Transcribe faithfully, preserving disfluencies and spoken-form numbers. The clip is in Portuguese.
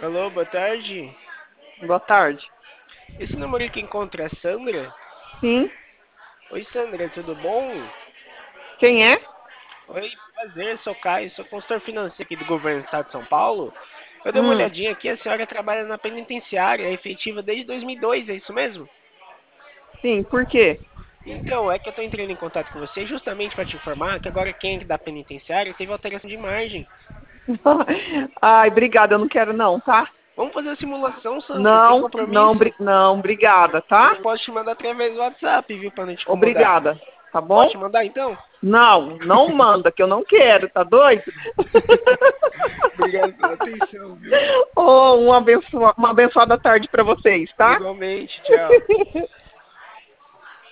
Alô, boa tarde. Boa tarde. Esse número que encontra é a Sandra? Sim. Oi, Sandra, tudo bom? Quem é? Oi, prazer, sou Caio, sou consultor financeiro aqui do governo do estado de São Paulo. Eu dei uma Hum, olhadinha aqui, a senhora trabalha na penitenciária, é efetiva desde dois mil e dois, é isso mesmo? sim, por quê? Então, é que eu tô entrando em contato com você justamente para te informar que agora quem é da penitenciária teve alteração de margem. Ai, obrigada, eu não quero não, tá? Vamos fazer a simulação, Sandra, sem Não, não, compromisso? bri- não, obrigada, tá? Eu posso te mandar através do WhatsApp, viu, para não te incomodar. Obrigada, tá Posso bom? te mandar então? Não, não manda, que eu não quero, tá doido? Obrigado pela atenção, viu? Oh, uma abençoa- uma abençoada tarde pra vocês, tá? Igualmente, tchau.